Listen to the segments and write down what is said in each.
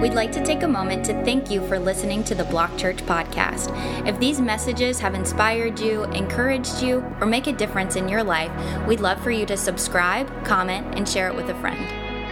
We'd like to take a moment to thank you for listening to the Block Church podcast. If these messages have inspired you, encouraged you, or make a difference in your life, we'd love for you to subscribe, comment, and share it with a friend.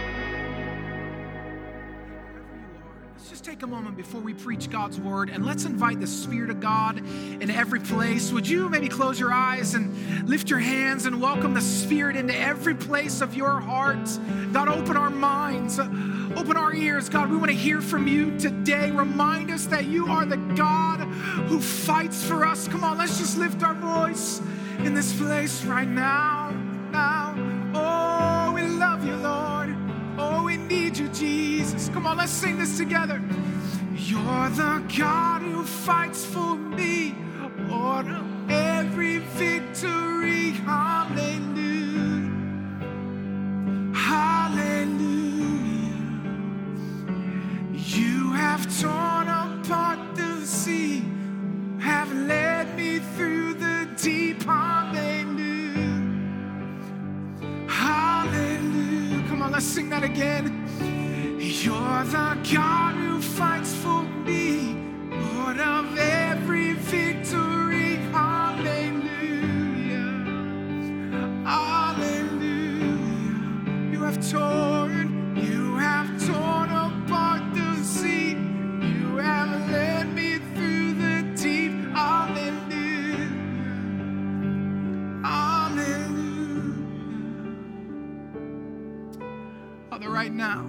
Let's just take a moment before we preach God's word and let's invite the Spirit of God in every place. Would you maybe close your eyes and lift your hands and welcome the Spirit into every place of your heart? God, open our minds, open our ears. God, we want to hear from you today. Remind us that you are the God who fights for us. Come on, let's just lift our voice in this place right now. Oh, we love you, Lord. Oh, we need you, Jesus. Come on, let's sing this together. You're the God who fights for me. Lord of every victory. Hallelujah. Hallelujah. You have torn apart the sea, have led me through the deep. Hallelujah. Hallelujah. Come on, let's sing that again. You're the God who fights for me, Lord of every victory. Hallelujah. Hallelujah. You have torn apart the sea. You have led me through the deep. Hallelujah. Hallelujah. Father, right now,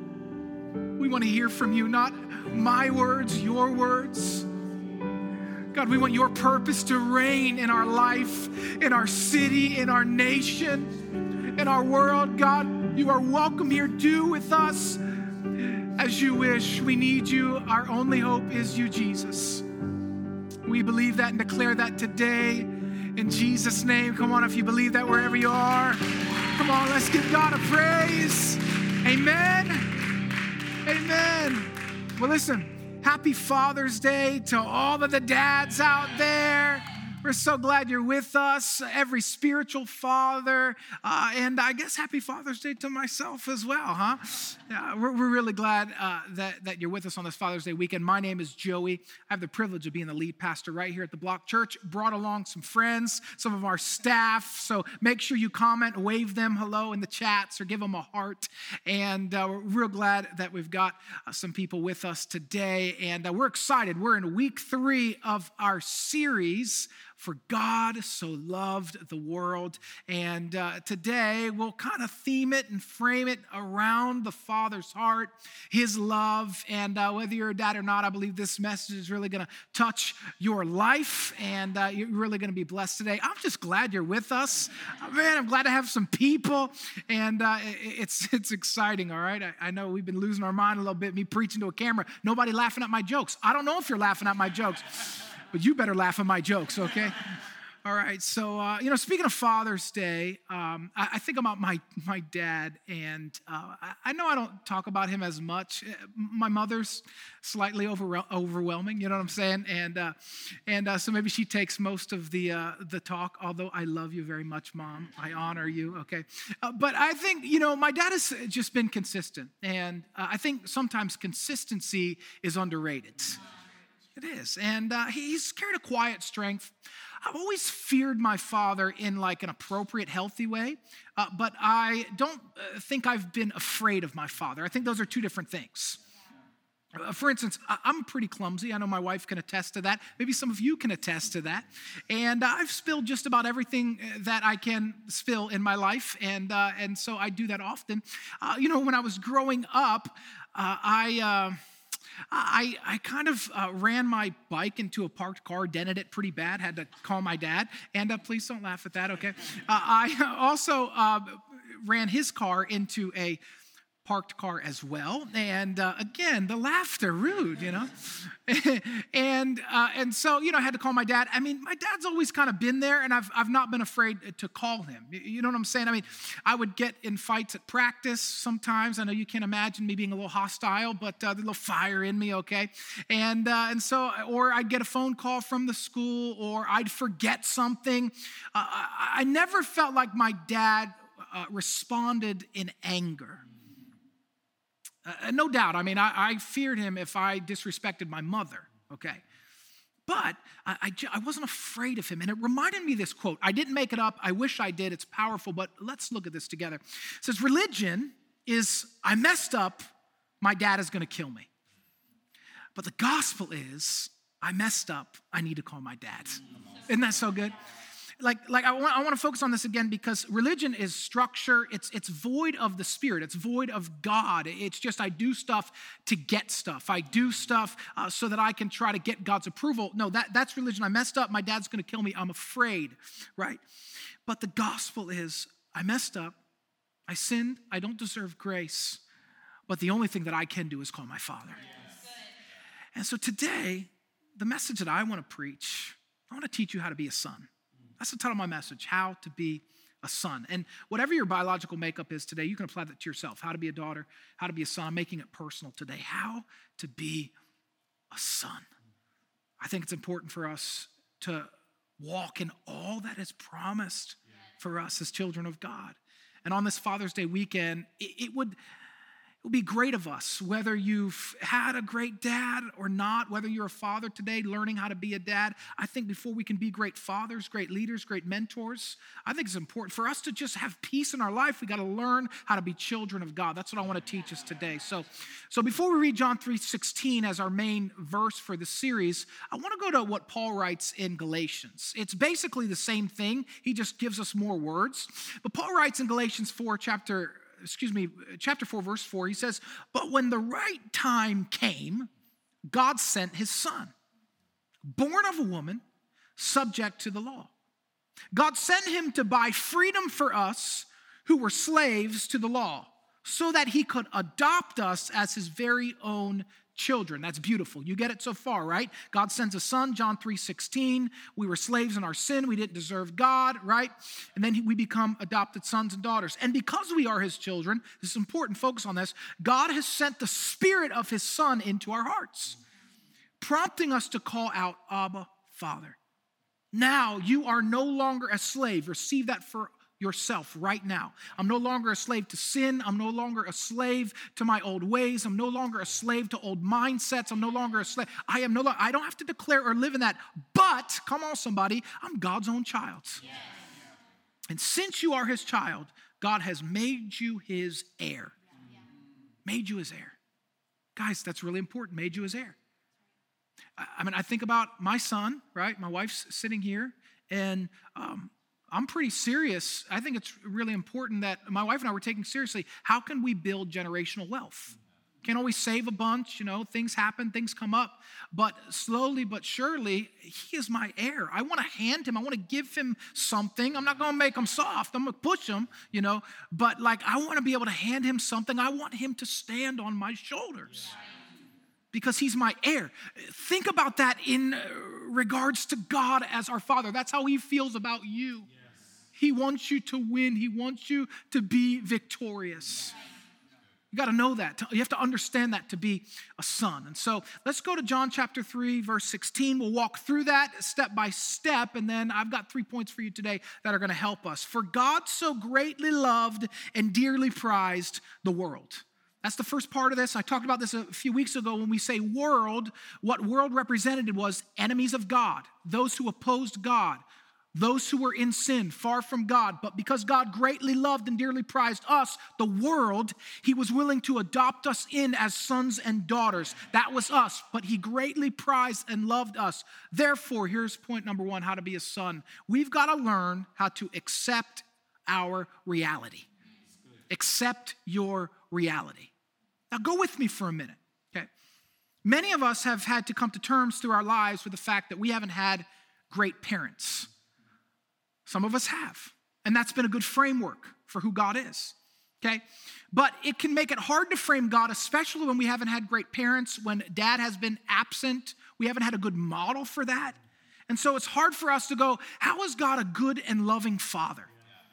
we want to hear from you, not my words, your words. God, we want your purpose to reign in our life, in our city, in our nation, in our world. God, you are welcome here. Do with us as you wish. We need you. Our only hope is you, Jesus. We believe that and declare that today in Jesus' name. Come on, if you believe that wherever you are. Come on, let's give God a praise. Amen. Amen. Well, listen, happy Father's Day to all of the dads out there. We're so glad you're with us, every spiritual father, and I guess happy Father's Day to myself as well, huh? Yeah, we're really glad that you're with us on this Father's Day weekend. My name is Joey. I have the privilege of being the lead pastor right here at the Block Church. Brought along some friends, some of our staff, so make sure you comment, wave them hello in the chats, or give them a heart, and we're real glad that we've got some people with us today, and we're excited. We're in week 3 of our series, For God So Loved the World. And today we'll kind of theme it and frame it around the Father's heart, his love. And whether you're a dad or not, I believe this message is really going to touch your life. And you're really going to be blessed today. I'm just glad you're with us. Man, I'm glad to have some people. And it's exciting, all right? I know we've been losing our mind a little bit, me preaching to a camera. Nobody laughing at my jokes. I don't know if you're laughing at my jokes, but you better laugh at my jokes, okay? All right, so, speaking of Father's Day, I think about my dad, and I know I don't talk about him as much. My mother's slightly overwhelming, you know what I'm saying? And so maybe she takes most of the talk, although I love you very much, Mom. I honor you, okay? But I think, my dad has just been consistent, and I think sometimes consistency is underrated. It is, and he's carried a quiet strength. I've always feared my father in like an appropriate, healthy way, but I don't think I've been afraid of my father. I think those are two different things. For instance, I'm pretty clumsy. I know my wife can attest to that. Maybe some of you can attest to that. And I've spilled just about everything that I can spill in my life, and so I do that often. When I was growing up, I kind of ran my bike into a parked car, dented it pretty bad, had to call my dad. And please don't laugh at that, okay? I also ran his car into a parked car as well. And again, the laughter, rude, and so, I had to call my dad. I mean, my dad's always kind of been there, and I've not been afraid to call him. You know what I'm saying? I mean, I would get in fights at practice sometimes. I know you can't imagine me being a little hostile, but there's a little fire in me, okay? And so, or I'd get a phone call from the school, or I'd forget something. I never felt like my dad responded in anger. No doubt. I mean, I feared him if I disrespected my mother, okay? But I wasn't afraid of him. And it reminded me of this quote. I didn't make it up. I wish I did. It's powerful, but let's look at this together. It says, religion is, I messed up, my dad is going to kill me. But the gospel is, I messed up, I need to call my dad. Isn't that so good? Like I want to focus on this again because religion is structure. It's void of the Spirit. It's void of God. It's just I do stuff to get stuff. I do stuff so that I can try to get God's approval. No, that's religion. I messed up. My dad's going to kill me. I'm afraid, right? But the gospel is I messed up. I sinned. I don't deserve grace. But the only thing that I can do is call my Father. Yes. And so today, the message that I want to preach, I want to teach you how to be a son. That's the title of my message, how to be a son. And whatever your biological makeup is today, you can apply that to yourself. How to be a daughter, how to be a son. I'm making it personal today. How to be a son. I think it's important for us to walk in all that is promised for us as children of God. And on this Father's Day weekend, it would be great of us, whether you've had a great dad or not, whether you're a father today learning how to be a dad. I think before we can be great fathers, great leaders, great mentors, I think it's important for us to just have peace in our life. We got to learn how to be children of God. That's what I want to teach us today. So before we read John 3:16 as our main verse for the series, I want to go to what Paul writes in Galatians. It's basically the same thing. He just gives us more words. But Paul writes in Galatians chapter 4, verse 4, he says, but when the right time came, God sent his son, born of a woman, subject to the law. God sent him to buy freedom for us who were slaves to the law, so that he could adopt us as his very own children. That's beautiful. You get it so far, right? God sends a son, John 3:16. We were slaves in our sin. We didn't deserve God, right? And then we become adopted sons and daughters. And because we are his children, this is important, focus on this, God has sent the Spirit of his Son into our hearts, prompting us to call out, Abba, Father. Now you are no longer a slave. Receive that for yourself right now. I'm no longer a slave to sin. I'm no longer a slave to my old ways. I'm no longer a slave to old mindsets. I'm no longer a slave. I don't have to declare or live in that. But, come on somebody, I'm God's own child. Yes. And since you are his child, God has made you his heir. Made you his heir. Guys, that's really important. Made you his heir. I mean, I think about my son, right? My wife's sitting here, and I'm pretty serious. I think it's really important that my wife and I were taking seriously, how can we build generational wealth? Can't always save a bunch, things happen, things come up. But slowly but surely, he is my heir. I want to hand him, I want to give him something. I'm not going to make him soft. I'm going to push him, But I want to be able to hand him something. I want him to stand on my shoulders because he's my heir. Think about that in regards to God as our Father. That's how he feels about you. He wants you to win. He wants you to be victorious. You got to know that. You have to understand that to be a son. And so let's go to John chapter 3, verse 16. We'll walk through that step by step. And then I've got 3 points for you today that are going to help us. For God so greatly loved and dearly prized the world. That's the first part of this. I talked about this a few weeks ago. When we say world, what world represented was enemies of God, those who opposed God, those who were in sin, far from God. But because God greatly loved and dearly prized us, the world, he was willing to adopt us in as sons and daughters. That was us, but he greatly prized and loved us. Therefore, here's point number 1, how to be a son. We've got to learn how to accept our reality. Accept your reality. Now go with me for a minute, okay? Many of us have had to come to terms through our lives with the fact that we haven't had great parents. Some of us have, and that's been a good framework for who God is, okay? But it can make it hard to frame God, especially when we haven't had great parents, when dad has been absent, we haven't had a good model for that. And so it's hard for us to go, how is God a good and loving father?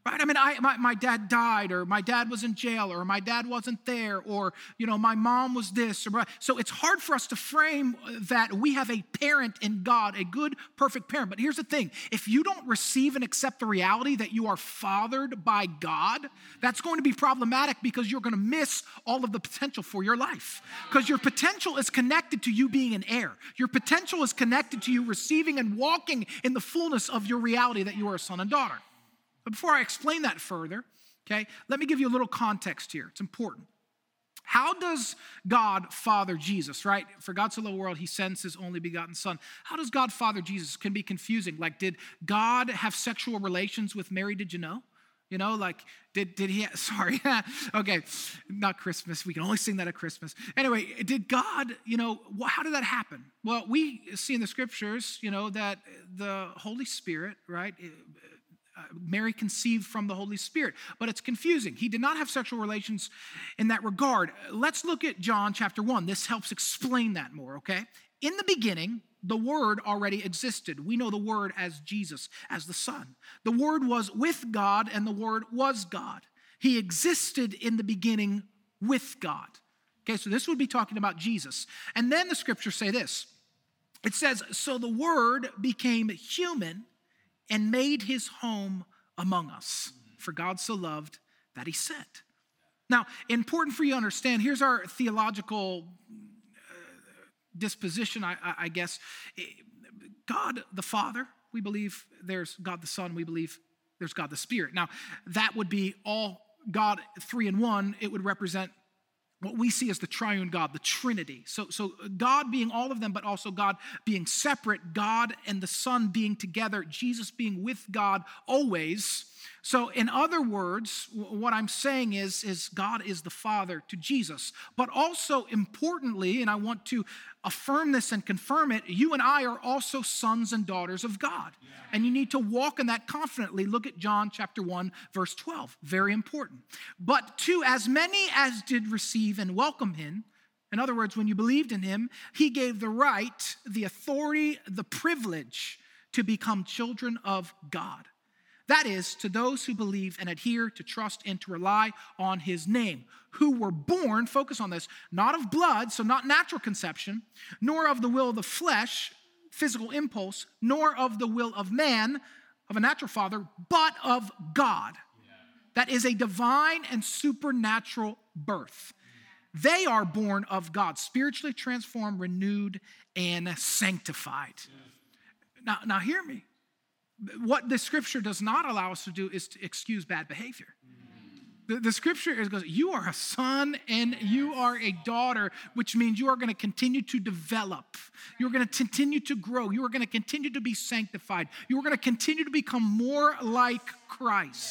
Right? I mean, my dad died, or my dad was in jail, or my dad wasn't there, or, my mom was this. So it's hard for us to frame that we have a parent in God, a good, perfect parent. But here's the thing. If you don't receive and accept the reality that you are fathered by God, that's going to be problematic because you're going to miss all of the potential for your life. Because your potential is connected to you being an heir. Your potential is connected to you receiving and walking in the fullness of your reality that you are a son and daughter. But before I explain that further, okay, let me give you a little context here. It's important. How does God father Jesus, right? For God so loved the world, he sends his only begotten son. How does God father Jesus? Can be confusing. Like, did God have sexual relations with Mary? Did you know? Did he, sorry, okay, not Christmas. We can only sing that at Christmas. Anyway, did God, how did that happen? Well, we see in the scriptures, that the Holy Spirit, right? Mary conceived from the Holy Spirit, but it's confusing. He did not have sexual relations in that regard. Let's look at John chapter 1. This helps explain that more, okay? In the beginning, the Word already existed. We know the Word as Jesus, as the Son. The Word was with God, and the Word was God. He existed in the beginning with God. Okay, so this would be talking about Jesus. And then the scriptures say this. It says, so the Word became human and made his home among us. For God so loved that he sent. Now, important for you to understand, here's our theological disposition, I guess. God the Father, we believe there's God the Son, we believe there's God the Spirit. Now, that would be all God 3 in 1. It would represent what we see as the triune God, the Trinity. So God being all of them, but also God being separate, God and the Son being together, Jesus being with God always. So in other words, what I'm saying is God is the Father to Jesus. But also importantly, and I want to affirm this and confirm it, you and I are also sons and daughters of God. Yeah. And you need to walk in that confidently. Look at John chapter 1, verse 12. Very important. But to as many as did receive and welcome him, in other words, when you believed in him, he gave the right, the authority, the privilege to become children of God. That is, to those who believe and adhere to trust and to rely on his name, who were born, focus on this, not of blood, so not natural conception, nor of the will of the flesh, physical impulse, nor of the will of man, of a natural father, but of God. Yeah. That is a divine and supernatural birth. They are born of God, spiritually transformed, renewed, and sanctified. Yeah. Now hear me. What the scripture does not allow us to do is to excuse bad behavior. The scripture goes, you are a son and you are a daughter, which means you are going to continue to develop. You're going to continue to grow. You are going to continue to be sanctified. You are going to continue to become more like Christ.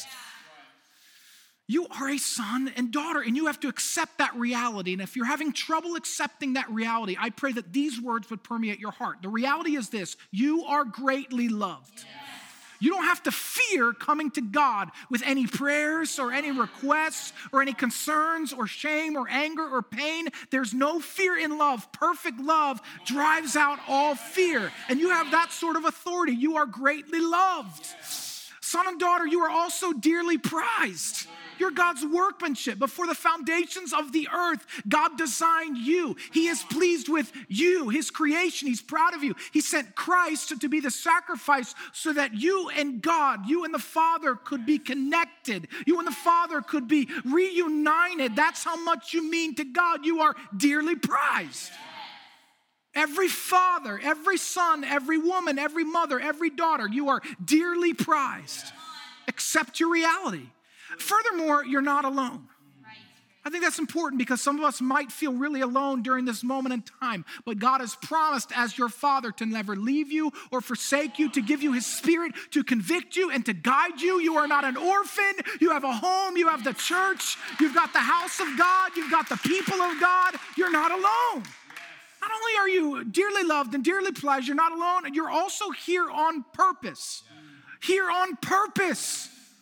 You are a son and daughter, and you have to accept that reality. And if you're having trouble accepting that reality, I pray that these words would permeate your heart. The reality is this: you are greatly loved. Yes. You don't have to fear coming to God with any prayers or any requests or any concerns or shame or anger or pain. There's no fear in love. Perfect love drives out all fear. And you have that sort of authority. You are greatly loved. Son and daughter, you are also dearly prized. You're God's workmanship. Before the foundations of the earth, God designed you. He is pleased with you, his creation. He's proud of you. He sent Christ to be the sacrifice so that you and God, you and the Father could be connected. You and the Father could be reunited. That's how much you mean to God. You are dearly prized. Every father, every son, every woman, every mother, every daughter, you are dearly prized. Accept your reality. Furthermore, you're not alone. I think that's important because some of us might feel really alone during this moment in time. But God has promised as your Father to never leave you or forsake you, to give you his Spirit, to convict you and to guide you. You are not an orphan. You have a home. You have the church. You've got the house of God. You've got the people of God. You're not alone. Not only are you dearly loved and dearly prized, you're not alone. You're also here on purpose. Here on purpose.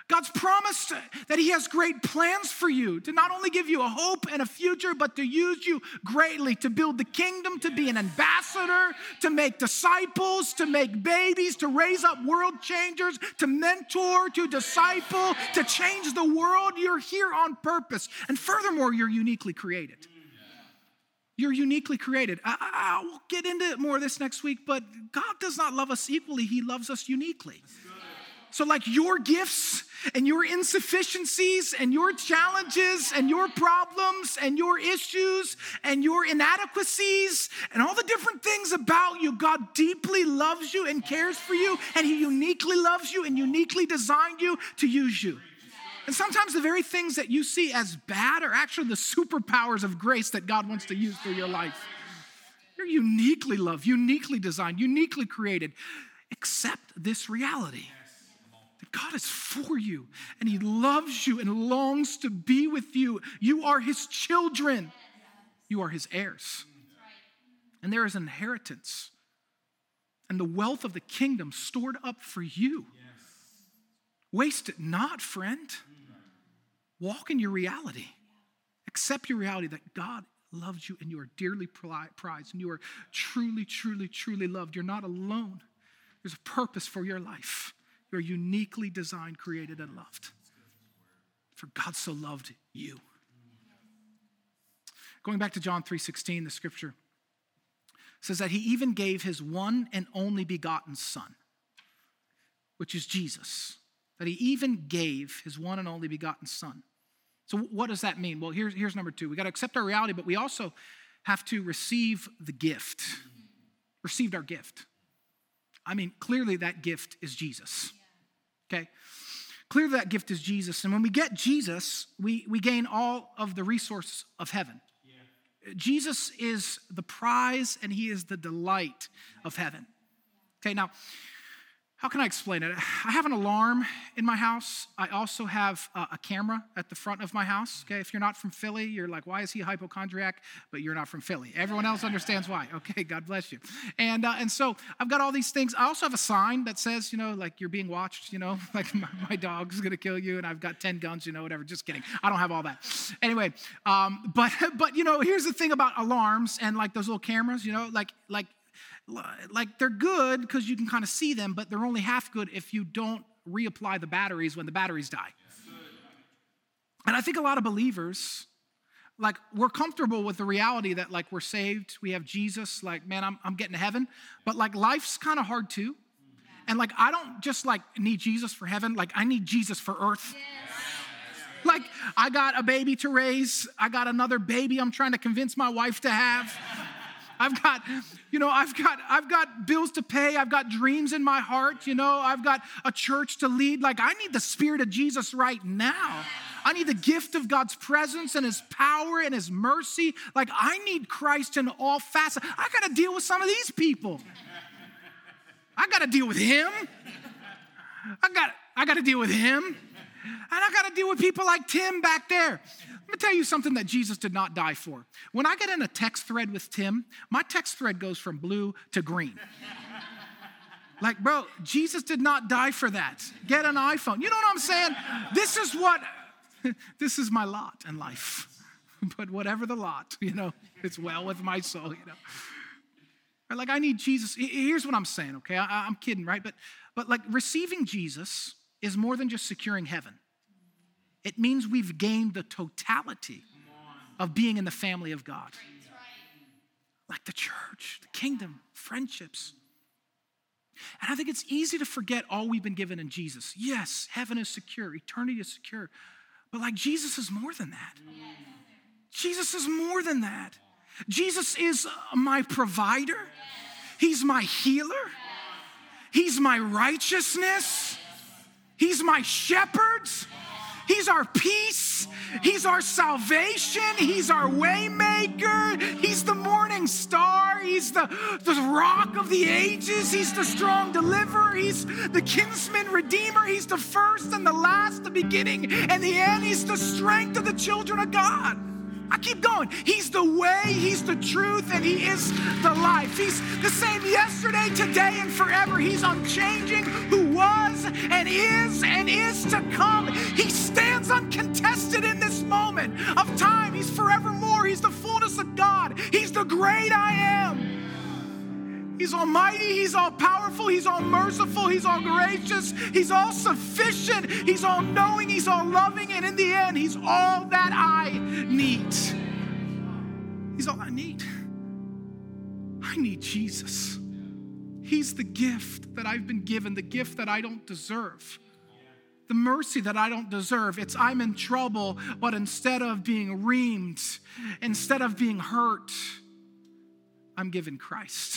God's promised that he has great plans for you, to not only give you a hope and a future, but to use you greatly, to build the kingdom, to be an ambassador, to make disciples, to make babies, to raise up world changers, to mentor, to disciple, to change the world. You're here on purpose. And furthermore, you're uniquely created. You're uniquely created. I'll get into more of this next week, but God does not love us equally. He loves us uniquely. So like your gifts and your insufficiencies and your challenges and your problems and your issues and your inadequacies and all the different things about you, God deeply loves you and cares for you, and he uniquely loves you and uniquely designed you to use you. And sometimes the very things that you see as bad are actually the superpowers of grace that God wants to use through your life. You're uniquely loved, uniquely designed, uniquely created. Accept this reality. God is for you, and he loves you and longs to be with you. You are his children. You are his heirs. And there is an inheritance and the wealth of the kingdom stored up for you. Waste it not, friend. Walk in your reality. Accept your reality that God loves you and you are dearly prized and you are truly, truly, truly loved. You're not alone. There's a purpose for your life. You're uniquely designed, created, and loved. For God so loved you. Going back to John 3:16, the scripture says that he even gave his one and only begotten son, which is Jesus. That he even gave his one and only begotten son. So what does that mean? Well, here's number 2. We got to accept our reality, but we also have to receive the gift. Received our gift. I mean, clearly that gift is Jesus. Okay? Clearly that gift is Jesus. And when we get Jesus, we gain all of the resources of heaven. Yeah. Jesus is the prize and he is the delight of heaven. Okay, now, how can I explain it? I have an alarm in my house. I also have a camera at the front of my house. Okay, if you're not from Philly, you're like, why is he a hypochondriac? But you're not from Philly. Everyone else understands why. Okay, God bless you. And so I've got all these things. I also have a sign that says, like you're being watched, like my dog's gonna kill you, and I've got 10 guns, whatever. Just kidding. I don't have all that. Anyway, but here's the thing about alarms and like those little cameras, like they're good because you can kind of see them, but they're only half good if you don't reapply the batteries when the batteries die. And I think a lot of believers, like we're comfortable with the reality that like we're saved, we have Jesus, like, man, I'm getting to heaven, but like life's kind of hard too. And like, I don't just like need Jesus for heaven, like I need Jesus for earth. Like I got a baby to raise, I got another baby I'm trying to convince my wife to have. I've got bills to pay. I've got dreams in my heart. I've got a church to lead. Like I need the Spirit of Jesus right now. I need the gift of God's presence and his power and his mercy. Like I need Christ in all facets. I got to deal with some of these people. I got to deal with him. I got to deal with him. And I got to deal with people like Tim back there. Let me tell you something that Jesus did not die for. When I get in a text thread with Tim, my text thread goes from blue to green. Like, bro, Jesus did not die for that. Get an iPhone. You know what I'm saying? This is my lot in life. But whatever the lot, it's well with my soul, Like, I need Jesus. Here's what I'm saying, okay? I'm kidding, right? But like receiving Jesus is more than just securing heaven. It means we've gained the totality of being in the family of God. Like the church, the kingdom, friendships. And I think it's easy to forget all we've been given in Jesus. Yes, heaven is secure, eternity is secure. But like Jesus is more than that. Jesus is more than that. Jesus is my provider. He's my healer. He's my righteousness. He's my shepherd. He's our peace. He's our salvation. He's our way maker. He's the morning star. He's the rock of the ages. He's the strong deliverer. He's the kinsman redeemer. He's the first and the last, the beginning and the end. He's the strength of the children of God. I keep going. He's the way, he's the truth, and he is the life. He's the same yesterday, today, and forever. He's unchanging, who was and is to come. He stands uncontested in this moment of time. He's forevermore. He's the fullness of God. He's the great I am. He's almighty, he's all powerful, he's all merciful, he's all gracious, he's all sufficient, he's all knowing, he's all loving, and in the end, he's all that I need. He's all I need. I need Jesus. He's the gift that I've been given, the gift that I don't deserve, the mercy that I don't deserve. It's I'm in trouble, but instead of being reamed, instead of being hurt, I'm given Christ.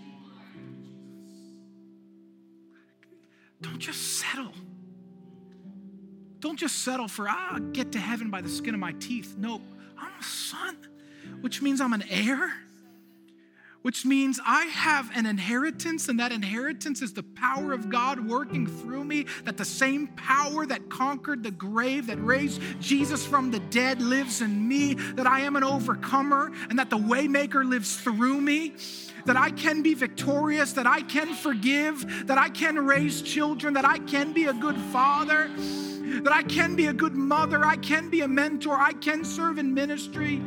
Don't just settle. Don't just settle for, I'll get to heaven by the skin of my teeth. No, I'm a son, which means I'm an heir, which means I have an inheritance, and that inheritance is the power of God working through me, that the same power that conquered the grave, that raised Jesus from the dead lives in me, that I am an overcomer, and that the waymaker lives through me, that I can be victorious, that I can forgive, that I can raise children, that I can be a good father, that I can be a good mother, I can be a mentor, I can serve in ministry.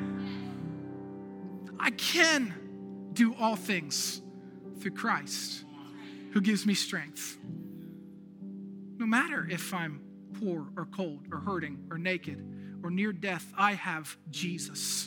I can do all things through Christ who gives me strength. No matter if I'm poor or cold or hurting or naked or near death, I have Jesus.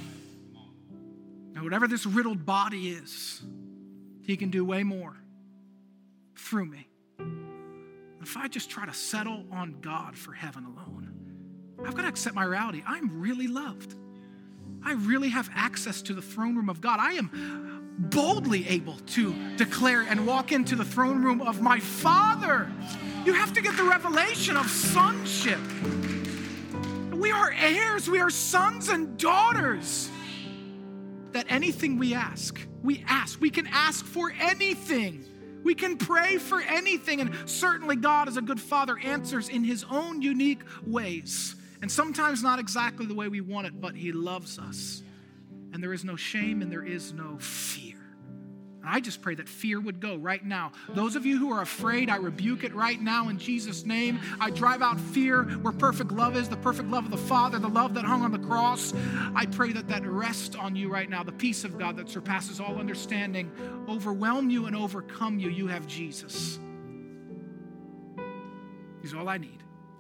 Now, whatever this riddled body is, he can do way more through me. If I just try to settle on God for heaven alone, I've got to accept my reality. I'm really loved. I really have access to the throne room of God. I am boldly able to declare and walk into the throne room of my Father. You have to get the revelation of sonship. We are heirs. We are sons and daughters. That anything we ask. We can ask for anything. We can pray for anything. And certainly God, as a good Father, answers in his own unique ways. And sometimes not exactly the way we want it, but he loves us. And there is no shame and there is no fear. And I just pray that fear would go right now. Those of you who are afraid, I rebuke it right now in Jesus' name. I drive out fear where perfect love is, the perfect love of the Father, the love that hung on the cross. I pray that that rests on you right now. The peace of God that surpasses all understanding overwhelm you and overcome you. You have Jesus. He's all I need.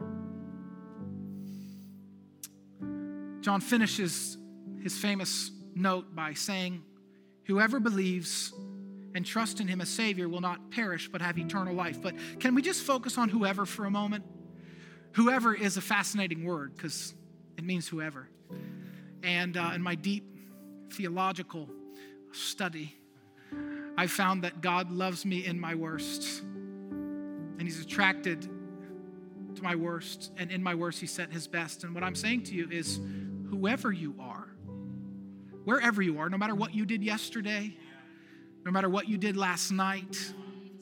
John finishes his famous note by saying, whoever believes and trusts in him as Savior will not perish but have eternal life. But can we just focus on whoever for a moment? Whoever is a fascinating word because it means whoever. And in my deep theological study, I found that God loves me in my worst. And he's attracted to my worst. And in my worst, he sent his best. And what I'm saying to you is, whoever you are, wherever you are, no matter what you did yesterday, no matter what you did last night,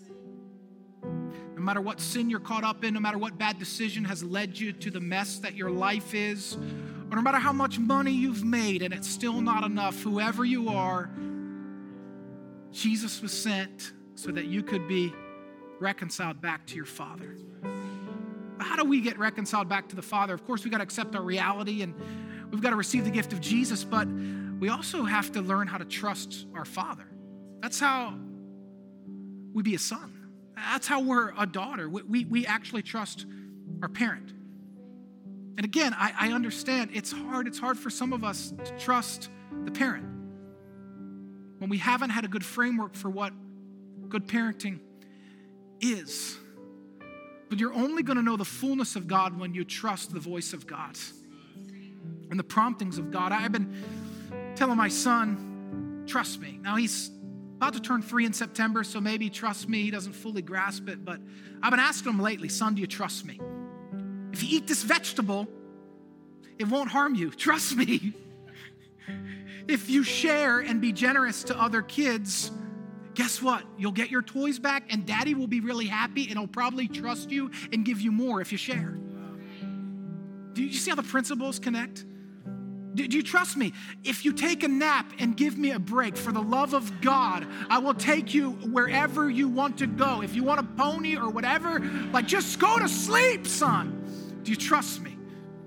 no matter what sin you're caught up in, no matter what bad decision has led you to the mess that your life is, or no matter how much money you've made and it's still not enough, whoever you are, Jesus was sent so that you could be reconciled back to your Father. How do we get reconciled back to the Father? Of course, we've got to accept our reality and we've got to receive the gift of Jesus, but we also have to learn how to trust our Father. That's how we be a son. That's how we're a daughter. We actually trust our parent. And again, I understand it's hard. It's hard for some of us to trust the parent when we haven't had a good framework for what good parenting is. But you're only going to know the fullness of God when you trust the voice of God and the promptings of God. I've been telling my son, trust me. Now he's about to turn 3 in September, so maybe trust me, he doesn't fully grasp it, but I've been asking him lately, son, do you trust me? If you eat this vegetable, it won't harm you. Trust me. If you share and be generous to other kids, guess what? You'll get your toys back and daddy will be really happy and he'll probably trust you and give you more if you share. Do you see how the principles connect? Do you trust me? If you take a nap and give me a break, for the love of God, I will take you wherever you want to go. If you want a pony or whatever, like just go to sleep, son. Do you trust me?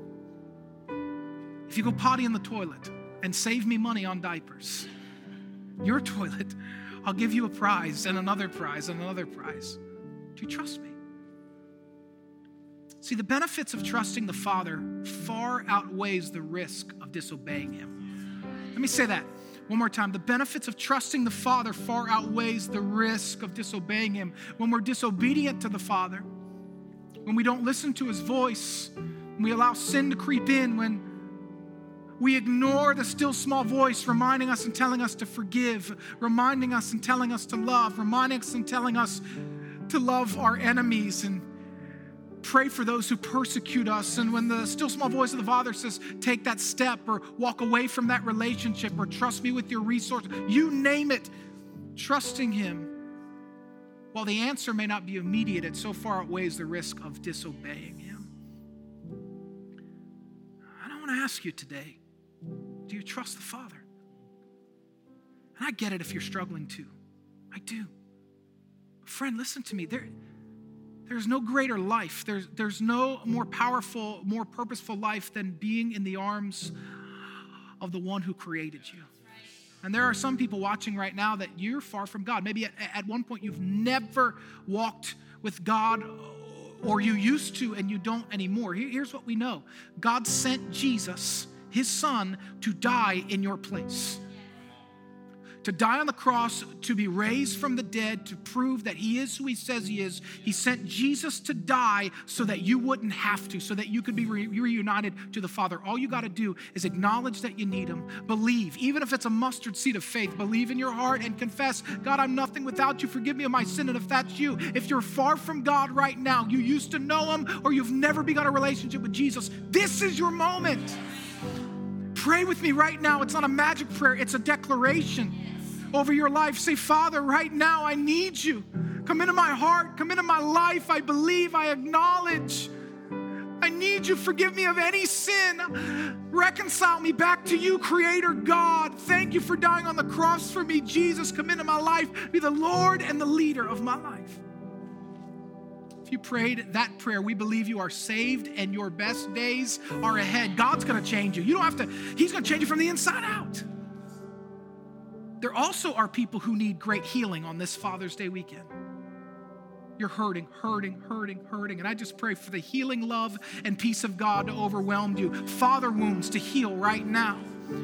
If you go potty in the toilet and save me money on diapers, your toilet, I'll give you a prize and another prize and another prize. Do you trust me? See, the benefits of trusting the Father far outweighs the risk of disobeying him. Let me say that one more time. The benefits of trusting the Father far outweighs the risk of disobeying him. When we're disobedient to the Father, when we don't listen to his voice, when we allow sin to creep in, when we ignore the still small voice reminding us and telling us to forgive, reminding us and telling us to love, reminding us and telling us to love our enemies and pray for those who persecute us. And when the still small voice of the Father says, take that step or walk away from that relationship or trust me with your resources, you name it, trusting him, while the answer may not be immediate, it so far outweighs the risk of disobeying him. I want to ask you today, do you trust the Father? And I get it if you're struggling too. I do. Friend, listen to me. There's no greater life. There's no more powerful, more purposeful life than being in the arms of the one who created you. And there are some people watching right now that you're far from God. Maybe at one point you've never walked with God, or you used to and you don't anymore. Here's what we know. God sent Jesus, his son, to die in your place. To die on the cross, to be raised from the dead, to prove that he is who he says he is. He sent Jesus to die so that you wouldn't have to, so that you could be reunited to the Father. All you got to do is acknowledge that you need him. Believe, even if it's a mustard seed of faith, believe in your heart and confess, God, I'm nothing without you. Forgive me of my sin. And if that's you, if you're far from God right now, you used to know him or you've never begun a relationship with Jesus, this is your moment. Pray with me right now. It's not a magic prayer. It's a declaration over your life. Say, Father, right now I need you. Come into my heart. Come into my life. I believe. I acknowledge. I need you. Forgive me of any sin. Reconcile me back to you, Creator God. Thank you for dying on the cross for me. Jesus, come into my life. Be the Lord and the leader of my life. If you prayed that prayer, we believe you are saved and your best days are ahead. God's going to change you. You don't have to. He's going to change you from the inside out. There also are people who need great healing on this Father's Day weekend. You're hurting. And I just pray for the healing love and peace of God to overwhelm you. Father wounds to heal right now.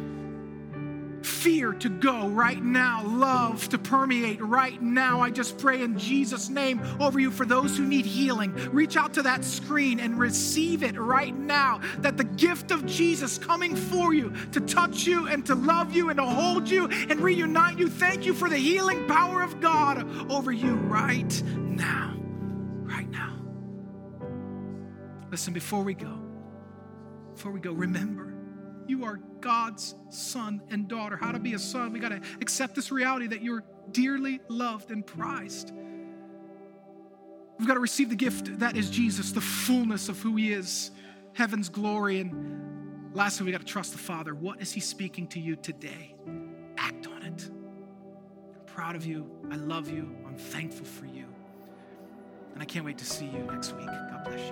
Fear to go right now. Love to permeate right now. I just pray in Jesus' name over you for those who need healing. Reach out to that screen and receive it right now. That the gift of Jesus coming for you to touch you and to love you and to hold you and reunite you. Thank you for the healing power of God over you right now. Right now. Listen, before we go, remember, you are God's son and daughter. How to be a son? We got to accept this reality that you're dearly loved and prized. We've got to receive the gift that is Jesus, the fullness of who he is, heaven's glory. And lastly, we got to trust the Father. What is he speaking to you today? Act on it. I'm proud of you. I love you. I'm thankful for you. And I can't wait to see you next week. God bless you.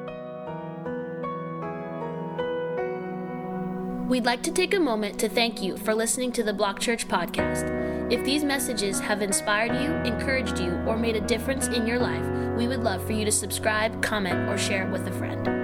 We'd like to take a moment to thank you for listening to the Block Church podcast. If these messages have inspired you, encouraged you, or made a difference in your life, we would love for you to subscribe, comment, or share it with a friend.